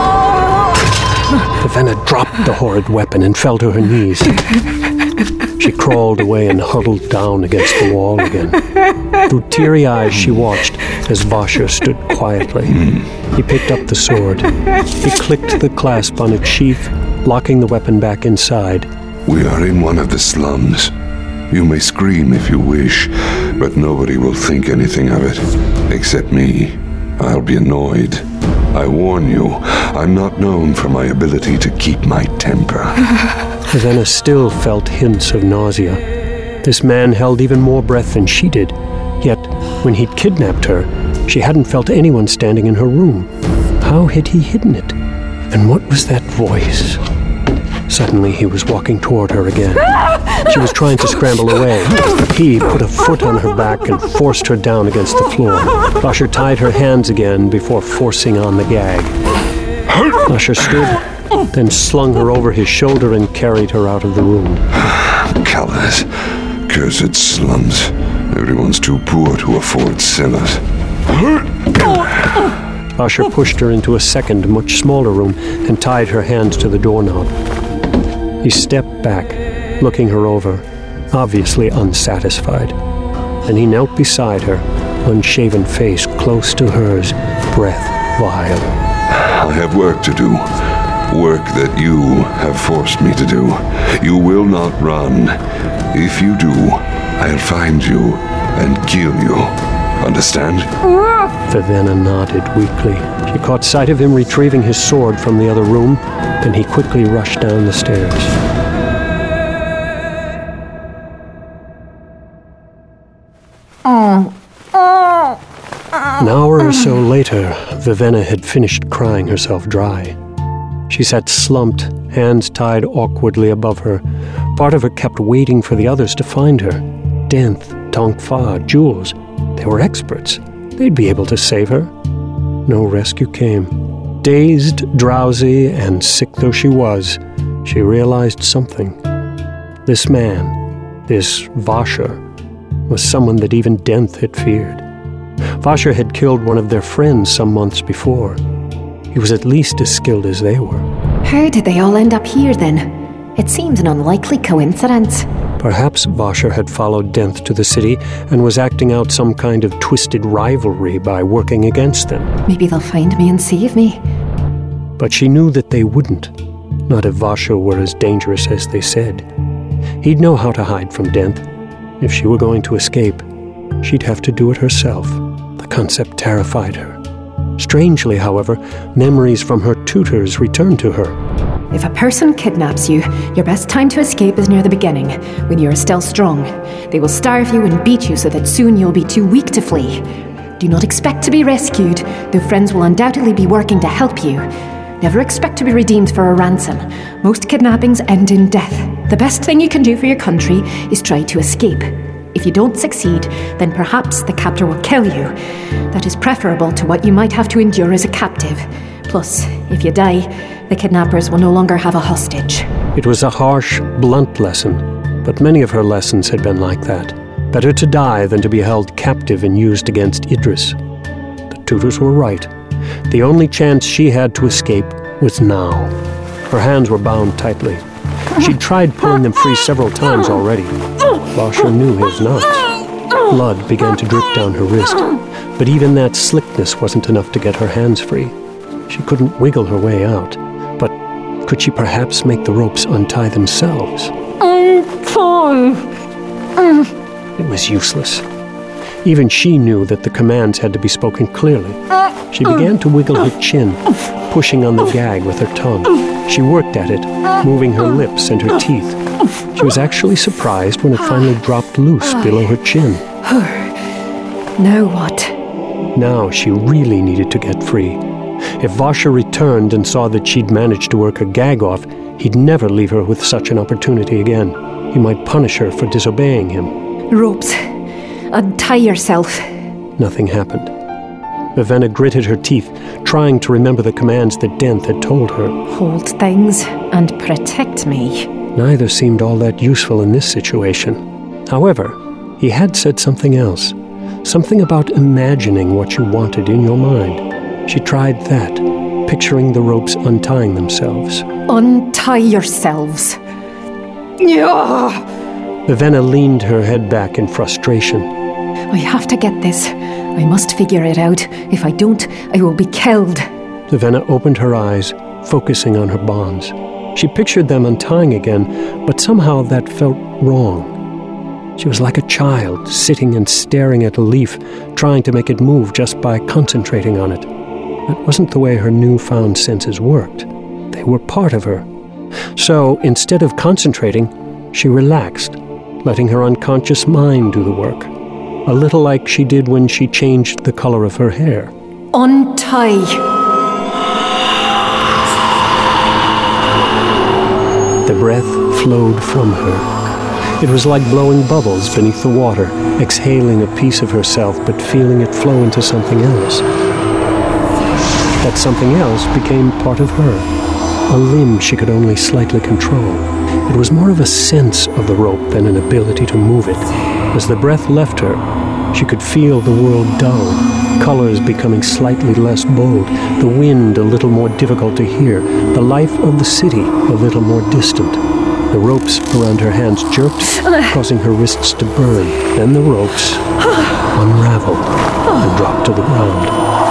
Vivenna dropped the horrid weapon and fell to her knees. She crawled away and huddled down against the wall again. Through teary eyes she watched as Vasher stood quietly. He picked up the sword. He clicked the clasp on its sheath, locking the weapon back inside. We are in one of the slums. You may scream if you wish, but nobody will think anything of it. Except me. I'll be annoyed. I warn you, I'm not known for my ability to keep my temper. Vivenna still felt hints of nausea. This man held even more breath than she did. Yet, when he'd kidnapped her, she hadn't felt anyone standing in her room. How had he hidden it? And what was that voice? Suddenly he was walking toward her again. She was trying to scramble away. He put a foot on her back and forced her down against the floor. Vasher tied her hands again before forcing on the gag. Vasher stood, then slung her over his shoulder and carried her out of the room. Callous, cursed slums. Everyone's too poor to afford cellars. Vasher pushed her into a second, much smaller room and tied her hands to the doorknob. He stepped back, looking her over, obviously unsatisfied. Then he knelt beside her, unshaven face close to hers, breath wild. I have work to do. Work that you have forced me to do. You will not run. If you do, I'll find you and kill you. Understand? Vivenna nodded weakly. She caught sight of him retrieving his sword from the other room, then he quickly rushed down the stairs. An hour or so later, Vivenna had finished crying herself dry. She sat slumped, hands tied awkwardly above her. Part of her kept waiting for the others to find her. Denth, Tongfa, Jules. They were experts. They'd be able to save her. No rescue came. Dazed, drowsy, and sick though she was, she realized something. This man, this Vasher, was someone that even Denth had feared. Vasher had killed one of their friends some months before. He was at least as skilled as they were. How did they all end up here, then? It seems an unlikely coincidence. Perhaps Vasher had followed Denth to the city and was acting out some kind of twisted rivalry by working against them. Maybe they'll find me and save me. But she knew that they wouldn't. Not if Vasher were as dangerous as they said. He'd know how to hide from Denth. If she were going to escape, she'd have to do it herself. The concept terrified her. Strangely, however, memories from her tutors returned to her. If a person kidnaps you, your best time to escape is near the beginning, when you are still strong. They will starve you and beat you so that soon you'll be too weak to flee. Do not expect to be rescued, though friends will undoubtedly be working to help you. Never expect to be redeemed for a ransom. Most kidnappings end in death. The best thing you can do for your country is try to escape. If you don't succeed, then perhaps the captor will kill you. That is preferable to what you might have to endure as a captive. Plus, if you die, the kidnappers will no longer have a hostage. It was a harsh, blunt lesson, but many of her lessons had been like that. Better to die than to be held captive and used against Idris. The tutors were right. The only chance she had to escape was now. Her hands were bound tightly. She'd tried pulling them free several times already. Vasher knew his knots. Blood began to drip down her wrist, but even that slickness wasn't enough to get her hands free. She couldn't wiggle her way out, but could she perhaps make the ropes untie themselves? I'm fine. It was useless. Even she knew that the commands had to be spoken clearly. She began to wiggle her chin, pushing on the gag with her tongue. She worked at it, moving her lips and her teeth. She was actually surprised when it finally dropped loose below her chin. Now what? Now she really needed to get free. If Vasher returned and saw that she'd managed to work her gag off, he'd never leave her with such an opportunity again. He might punish her for disobeying him. Ropes. Untie yourself. Nothing happened. Vivenna gritted her teeth, trying to remember the commands that Denth had told her. Hold things and protect me. Neither seemed all that useful in this situation. However, he had said something else. Something about imagining what you wanted in your mind. She tried that, picturing the ropes untying themselves. Untie yourselves. Yeah. Vivenna leaned her head back in frustration. I have to get this. I must figure it out. If I don't, I will be killed. Vivenna opened her eyes, focusing on her bonds. She pictured them untying again, but somehow that felt wrong. She was like a child, sitting and staring at a leaf, trying to make it move just by concentrating on it. That wasn't the way her newfound senses worked. They were part of her. So, instead of concentrating, she relaxed, letting her unconscious mind do the work. A little like she did when she changed the color of her hair. Untie. The breath flowed from her. It was like blowing bubbles beneath the water, exhaling a piece of herself but feeling it flow into something else. That something else became part of her, a limb she could only slightly control. It was more of a sense of the rope than an ability to move it. As the breath left her, she could feel the world dull, colors becoming slightly less bold, the wind a little more difficult to hear, the life of the city a little more distant. The ropes around her hands jerked, causing her wrists to burn. Then the ropes unraveled and dropped to the ground.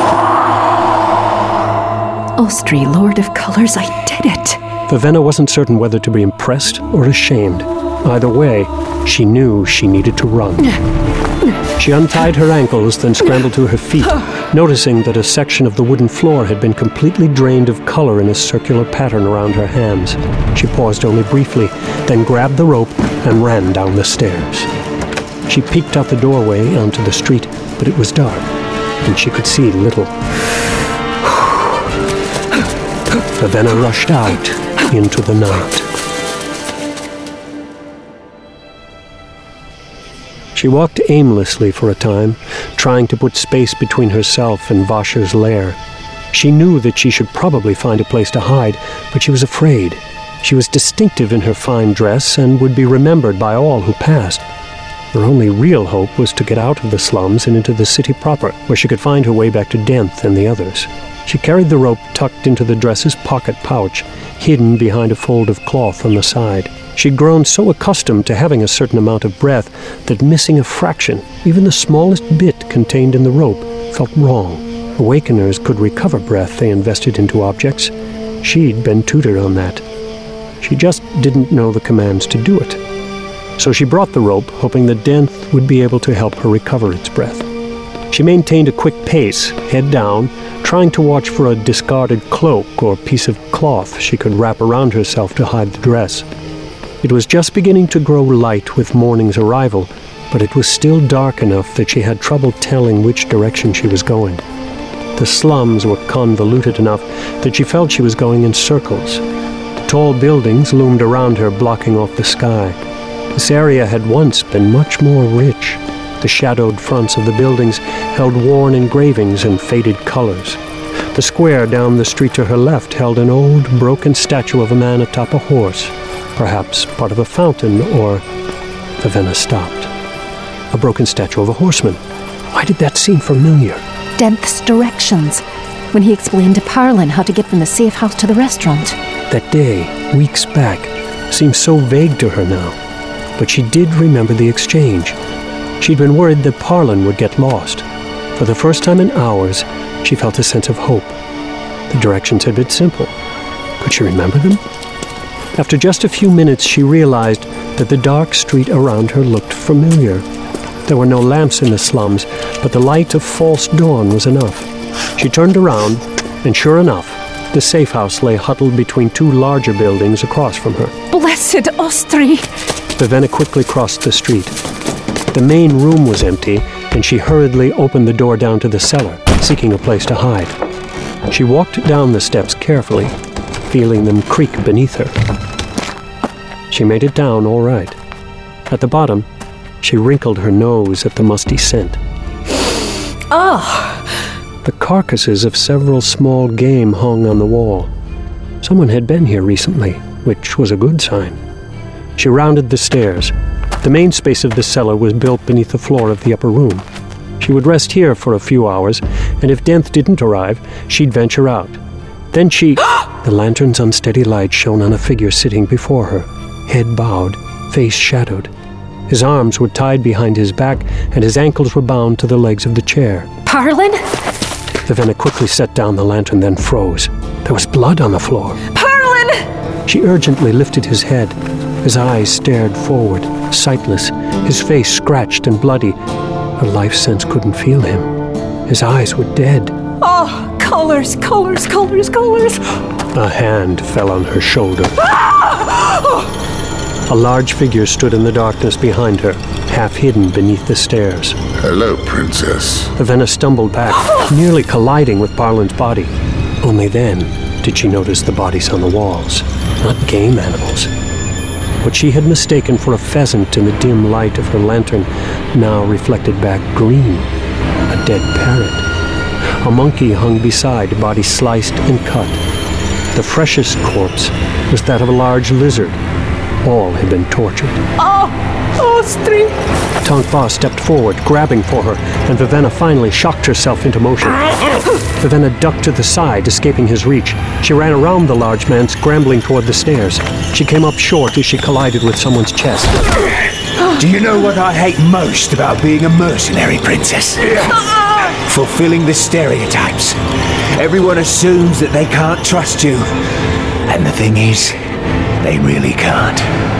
Ostri, Lord of Colors, I did it! Vivenna wasn't certain whether to be impressed or ashamed. Either way, she knew she needed to run. She untied her ankles, then scrambled to her feet, noticing that a section of the wooden floor had been completely drained of color in a circular pattern around her hands. She paused only briefly, then grabbed the rope and ran down the stairs. She peeked out the doorway onto the street, but it was dark, and she could see little. Vivenna rushed out into the night. She walked aimlessly for a time, trying to put space between herself and Vasher's lair. She knew that she should probably find a place to hide, but she was afraid. She was distinctive in her fine dress and would be remembered by all who passed. Her only real hope was to get out of the slums and into the city proper, where she could find her way back to Denth and the others. She carried the rope tucked into the dress's pocket pouch, hidden behind a fold of cloth on the side. She'd grown so accustomed to having a certain amount of breath that missing a fraction, even the smallest bit contained in the rope, felt wrong. Awakeners could recover breath they invested into objects. She'd been tutored on that. She just didn't know the commands to do it. So she brought the rope, hoping that Denth would be able to help her recover its breath. She maintained a quick pace, head down, trying to watch for a discarded cloak or piece of cloth she could wrap around herself to hide the dress. It was just beginning to grow light with morning's arrival, but it was still dark enough that she had trouble telling which direction she was going. The slums were convoluted enough that she felt she was going in circles. Tall buildings loomed around her, blocking off the sky. This area had once been much more rich. The shadowed fronts of the buildings held worn engravings and faded colors. The square down the street to her left held an old, broken statue of a man atop a horse, perhaps part of a fountain, or... Vivenna stopped. A broken statue of a horseman. Why did that seem familiar? Denth's directions, when he explained to Parlin how to get from the safe house to the restaurant. That day, weeks back, seemed so vague to her now, but she did remember the exchange. She'd been worried that Parlin would get lost. For the first time in hours, she felt a sense of hope. The directions had been simple. Could she remember them? After just a few minutes, she realized that the dark street around her looked familiar. There were no lamps in the slums, but the light of false dawn was enough. She turned around, and sure enough, the safe house lay huddled between two larger buildings across from her. Blessed Ostri! Vivenna quickly crossed the street. The main room was empty, and she hurriedly opened the door down to the cellar, seeking a place to hide. She walked down the steps carefully, feeling them creak beneath her. She made it down all right. At the bottom, she wrinkled her nose at the musty scent. Oh! The carcasses of several small game hung on the wall. Someone had been here recently, which was a good sign. She rounded the stairs. The main space of the cellar was built beneath the floor of the upper room. She would rest here for a few hours, and if Denth didn't arrive, she'd venture out. Then she... The lantern's unsteady light shone on a figure sitting before her, head bowed, face shadowed. His arms were tied behind his back, and his ankles were bound to the legs of the chair. Parlin? Vivenna quickly set down the lantern, then froze. There was blood on the floor. Parlin! She urgently lifted his head. His eyes stared forward, sightless, his face scratched and bloody. Her life sense couldn't feel him. His eyes were dead. Oh, colors, colors, colors, colors. A hand fell on her shoulder. A large figure stood in the darkness behind her, half hidden beneath the stairs. Hello, Princess. Vivenna stumbled back, nearly colliding with Parlin's body. Only then did she notice the bodies on the walls, not game animals. What she had mistaken for a pheasant in the dim light of her lantern now reflected back green, a dead parrot. A monkey hung beside, body sliced and cut. The freshest corpse was that of a large lizard. All had been tortured. Oh, Ostri! Tongfa stepped forward, grabbing for her, and Vivenna finally shocked herself into motion. Vivenna ducked to the side, escaping his reach. She ran around the large man, scrambling toward the stairs. She came up short as she collided with someone's chest. Do you know what I hate most about being a mercenary, Princess? Fulfilling the stereotypes. Everyone assumes that they can't trust you. And the thing is, they really can't.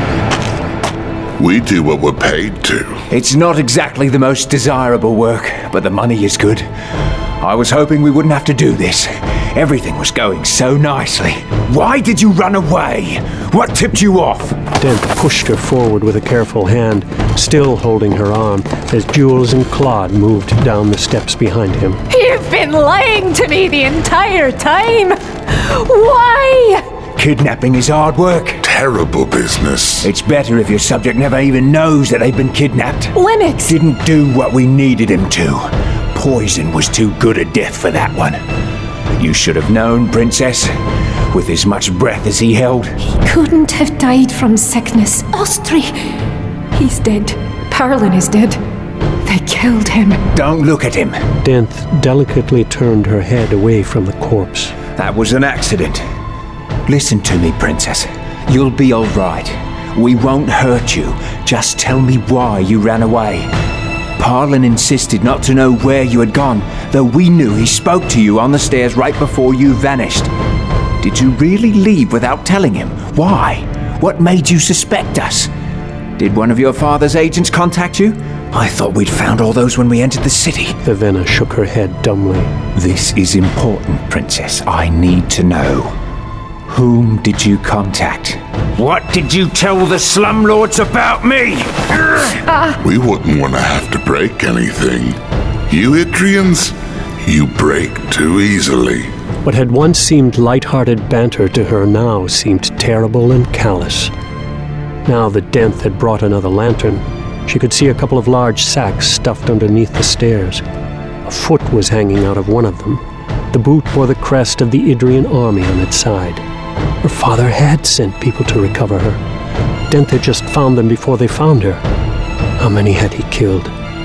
We do what we're paid to. It's not exactly the most desirable work, but the money is good. I was hoping we wouldn't have to do this. Everything was going so nicely. Why did you run away? What tipped you off? Denth pushed her forward with a careful hand, still holding her arm, as Jules and Claude moved down the steps behind him. You've been lying to me the entire time! Why? Kidnapping is hard work. Terrible business. It's better if your subject never even knows that they've been kidnapped. Lennox! Didn't do what we needed him to. Poison was too good a death for that one. You should have known, Princess. With as much breath as he held. He couldn't have died from sickness. Ostri! He's dead. Parlin is dead. They killed him. Don't look at him. Denth delicately turned her head away from the corpse. That was an accident. Listen to me, Princess. You'll be all right. We won't hurt you. Just tell me why you ran away. Parlin insisted not to know where you had gone, though we knew he spoke to you on the stairs right before you vanished. Did you really leave without telling him? Why? What made you suspect us? Did one of your father's agents contact you? I thought we'd found all those when we entered the city. Vivenna shook her head dumbly. This is important, Princess. I need to know. Whom did you contact? What did you tell the slumlords about me? Uh, we wouldn't want to have to break anything. You Idrians, you break too easily. What had once seemed light-hearted banter to her now seemed terrible and callous. Now that Denth had brought another lantern, she could see a couple of large sacks stuffed underneath the stairs. A foot was hanging out of one of them. The boot bore the crest of the Idrian army on its side. Her father had sent people to recover her. Denth had just found them before they found her. How many had he killed?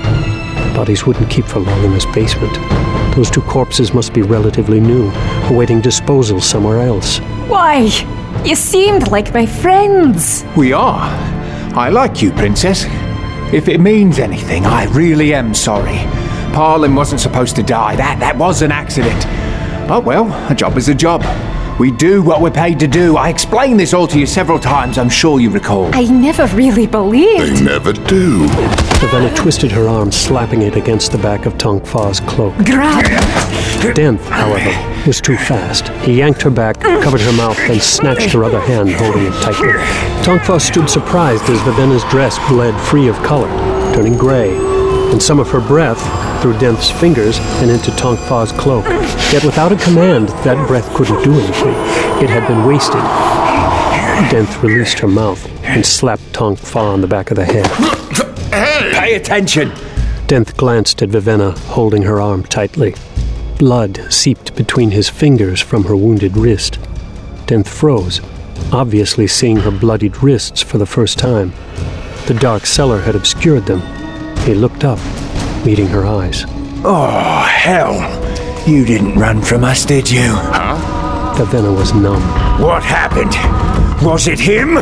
Bodies wouldn't keep for long in this basement. Those two corpses must be relatively new, awaiting disposal somewhere else. Why? You seemed like my friends. We are. I like you, Princess. If it means anything, I really am sorry. Parlin wasn't supposed to die. That, that was an accident. But well, a job is a job. We do what we're paid to do. I explained this all to you several times, I'm sure you recall. I never really believed. They never do. Vivenna twisted her arm, slapping it against the back of Tongfa's cloak. Grab! Denth, however, was too fast. He yanked her back, covered her mouth, then snatched her other hand, holding it tightly. Tongfa stood surprised as Vivenna's dress bled free of color, turning gray. and some of her breath through Denth's fingers and into Tonk Fa's cloak. Yet without a command, that breath couldn't do anything. It had been wasted. Denth released her mouth and slapped Tonk Fa on the back of the head. Hey! Pay attention! Denth glanced at Vivenna, holding her arm tightly. Blood seeped between his fingers from her wounded wrist. Denth froze, obviously seeing her bloodied wrists for the first time. The dark cellar had obscured them. He looked up, meeting her eyes. Oh, hell! You didn't run from us, did you? Huh? Vivenna was numb. What happened? Was it him?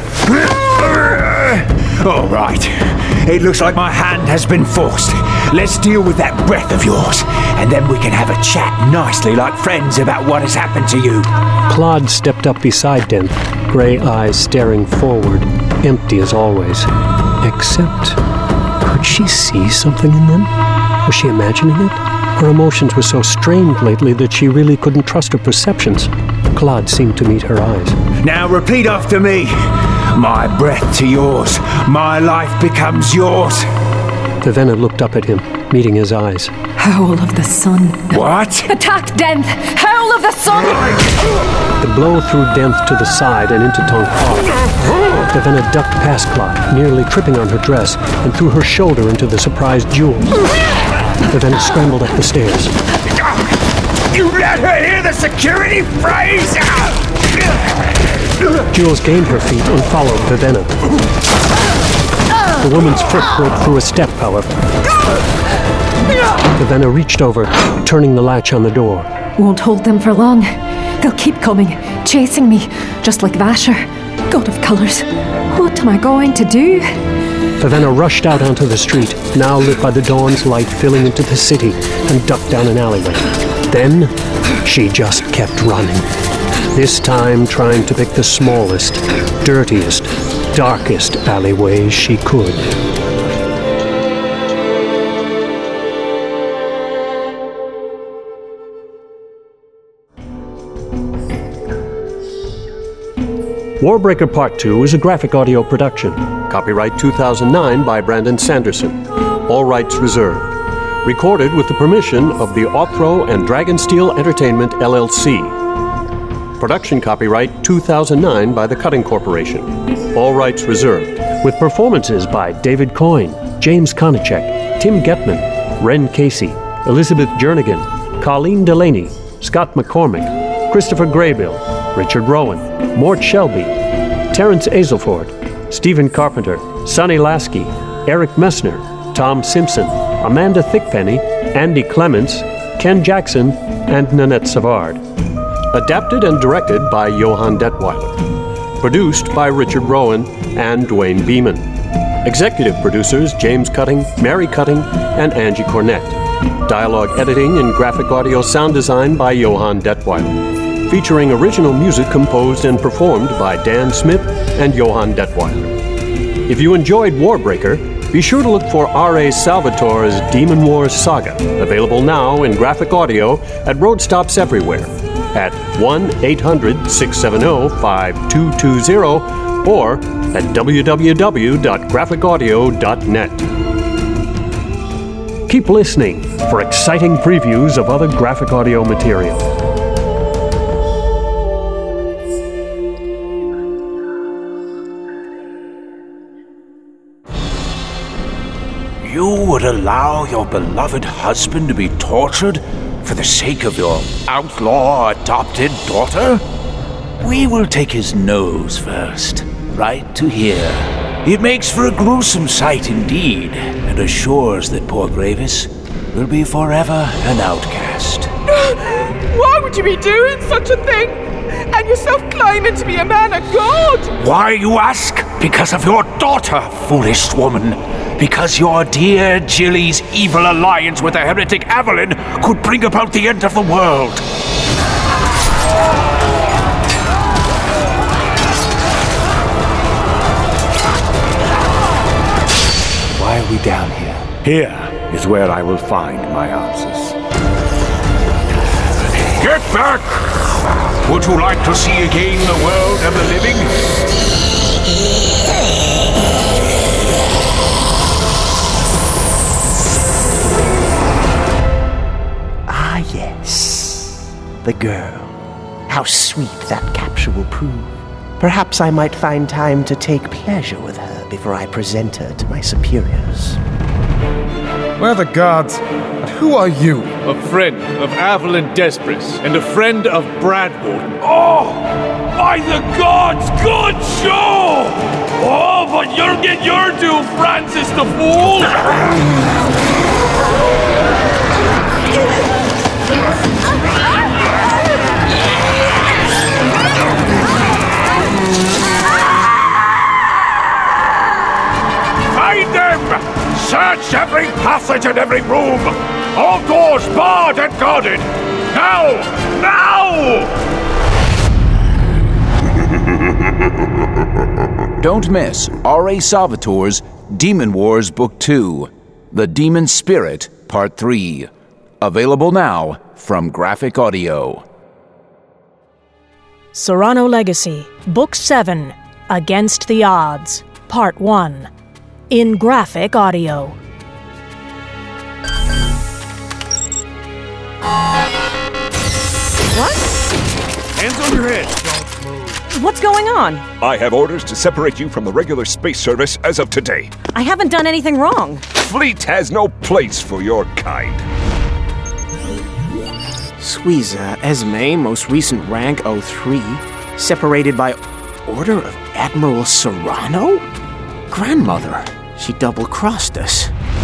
All right. It looks like my hand has been forced. Let's deal with that breath of yours, and then we can have a chat nicely like friends about what has happened to you. Claude stepped up beside Denth, gray eyes staring forward, empty as always. Except, could she see something in them? Was she imagining it? Her emotions were so strained lately that she really couldn't trust her perceptions. Claude seemed to meet her eyes. Now repeat after me. My breath to yours. My life becomes yours. Vivenna looked up at him, meeting his eyes. Howl of the sun. What? Attack Denth! Howl of the sun! The blow threw Denth to the side and into Tonk Fa. Vivenna ducked past Claude, nearly tripping on her dress, and threw her shoulder into the surprised Jules. Vivenna scrambled up the stairs. You let her hear the security phrase! Jules gained her feet and followed Vivenna. The woman's foot broke through a step, however. Vivenna reached over, turning the latch on the door. Won't hold them for long. They'll keep coming, chasing me, just like Vasher. God of colours. What am I going to do? Vivenna rushed out onto the street, now lit by the dawn's light filling into the city, and ducked down an alleyway. Then, she just kept running. This time trying to pick the smallest, dirtiest, darkest alleyways she could. Warbreaker Part two is a graphic audio production. Copyright two thousand nine by Brandon Sanderson. All rights reserved. Recorded with the permission of the Othro and Dragonsteel Entertainment, L L C. Production copyright two thousand nine by the Cutting Corporation. All rights reserved. With performances by David Coyne, James Konachek, Tim Getman, Ren Casey, Elizabeth Jernigan, Colleen Delaney, Scott McCormick, Christopher Graybill, Richard Rowan, Mort Shelby, Terrence Azelford, Stephen Carpenter, Sonny Lasky, Eric Messner, Tom Simpson, Amanda Thickpenny, Andy Clements, Ken Jackson, and Nanette Savard. Adapted and directed by Johann Detweiler. Produced by Richard Rowan and Dwayne Beeman. Executive producers James Cutting, Mary Cutting, and Angie Cornett. Dialogue editing and graphic audio sound design by Johann Detweiler. Featuring original music composed and performed by Dan Smith and Johann Detweiler. If you enjoyed Warbreaker, be sure to look for R A Salvatore's Demon Wars Saga, available now in graphic audio at road stops everywhere at one eight hundred, six seven zero, five two two zero or at w w w dot graphic audio dot net. Keep listening for exciting previews of other graphic audio material. You would allow your beloved husband to be tortured for the sake of your outlaw adopted daughter? We will take his nose first, right to here. It makes for a gruesome sight indeed, and assures that poor Gravis will be forever an outcast. Why would you be doing such a thing? And yourself claiming to be a man of God? Why, you ask? Because of your daughter, foolish woman. Because your dear Jilly's evil alliance with the heretic Avalyn could bring about the end of the world. Why are we down here? Here is where I will find my answers. Get back! Would you like to see again the world of the living? yes. The girl. How sweet that capture will prove. Perhaps I might find time to take pleasure with her before I present her to my superiors. Where the gods? But who are you? A friend of Avalyn Despris and a friend of Bradward. Oh! By the gods, good show! Oh, but you'll get your due, Francis the Fool! Find them! Search every passage and every room! All doors barred and guarded! Now! Now! Don't miss R A Salvatore's Demon Wars Book two, The Demon Spirit, Part three. Available now from Graphic Audio. Serrano Legacy, Book seven, Against the Odds, Part one. In Graphic Audio. What? Hands on your head. What's going on? I have orders to separate you from the regular space service as of today. I haven't done anything wrong. Fleet has no place for your kind. Suiza Esme, most recent rank oh three, separated by order of Admiral Serrano? Grandmother, she double-crossed us.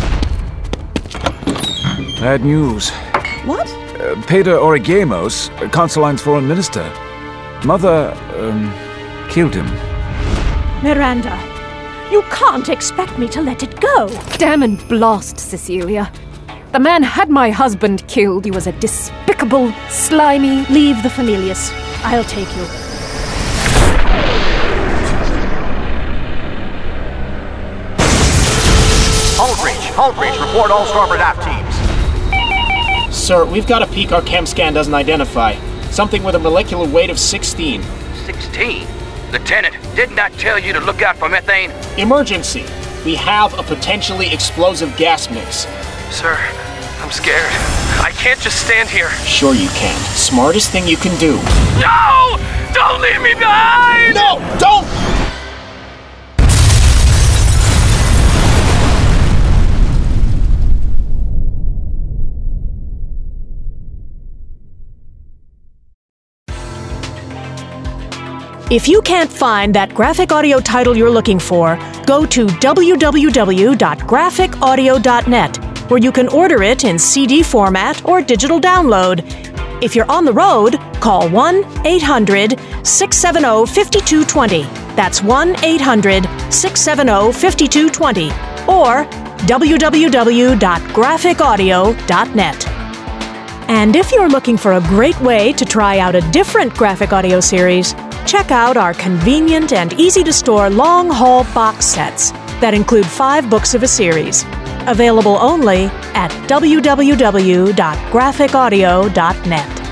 Bad news. What? Uh, Pedro Origamos, Consoline's foreign minister. Mother, um, killed him. Miranda, you can't expect me to let it go. Damn and blast, Cecilia. The man had my husband killed. He was a despicable, slimy... Leave the Familius. I'll take you. Hull breach! Hull breach! Report all starboard aft teams. Sir, we've got a peak our chem scan doesn't identify. Something with a molecular weight of sixteen. sixteen? Lieutenant, didn't I tell you to look out for methane? Emergency! We have a potentially explosive gas mix. Sir, I'm scared. I can't just stand here. Sure you can. Smartest thing you can do. No! Don't leave me behind! No! Don't! If you can't find that graphic audio title you're looking for, go to w w w dot graphic audio dot net, where you can order it in C D format or digital download. If you're on the road, call one eight hundred six seven zero five two two zero. That's one eight hundred six seven zero five two two zero or w w w dot graphic audio dot net. And if you're looking for a great way to try out a different graphic audio series, check out our convenient and easy-to-store long-haul box sets that include five books of a series. Available only at w w w dot graphic audio dot net.